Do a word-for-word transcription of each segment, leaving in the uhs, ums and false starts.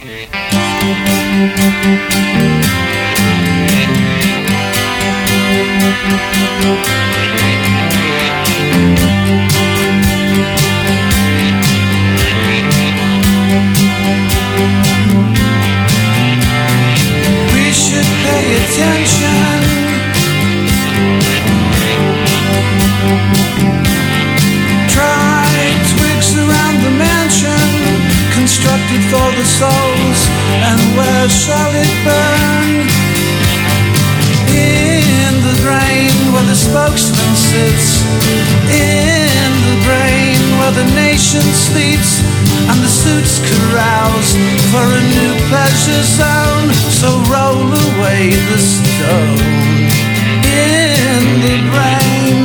We should pay attention. Try twigs around the mansion, constructed for the souls, and where shall it burn? In the brain where the spokesman sits, in the brain where the nation sleeps, and the suits carouse for a new pleasure zone. So roll away the stone. In the brain,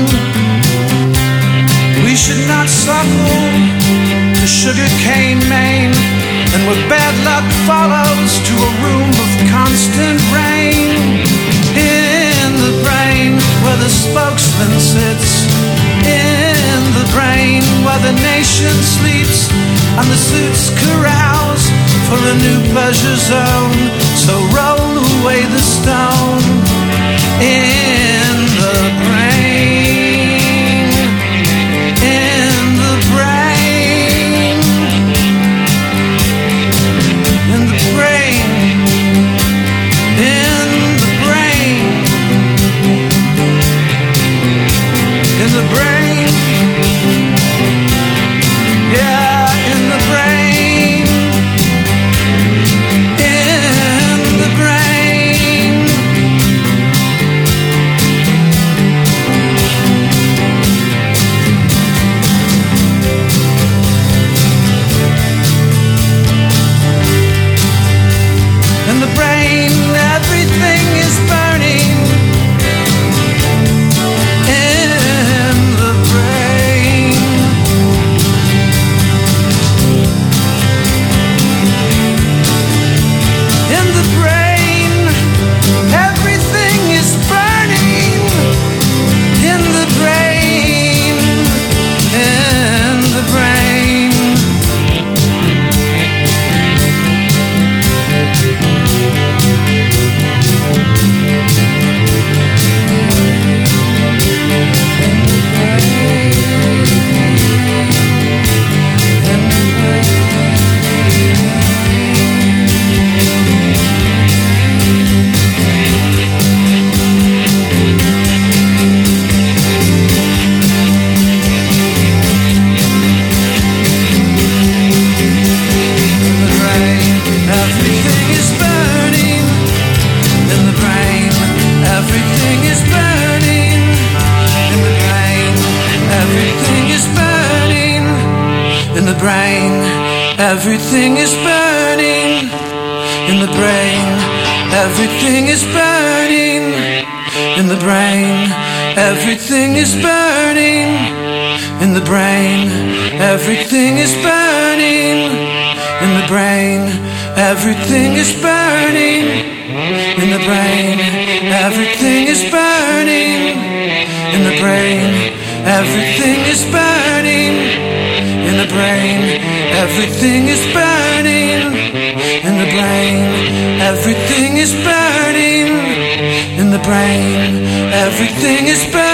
we should not suckle the sugarcane mane, and where bad luck follows to a room of constant rain. In the brain where the spokesman sits, in the brain where the nation sleeps, and the suits carouse for a new pleasure zone. So roll away the stone. In the brain, in the brain, in the brain, in the brain, in the brain, yeah, in the brain, in the brain. In the brain, everything is burning. In the brain, in the brain, everything is burning. In the brain, in the brain. Everything is burning. In the brain, everything is burning. In the brain, everything is burning. In the brain, everything is burning. In the brain, everything is burning. In the brain, everything is burning. In the brain, everything is burning. In the brain, everything is burning. In the brain, everything is burning. In the brain, everything is burning. In the brain, everything is burning. In the brain, everything is burning. In the brain, everything is burning.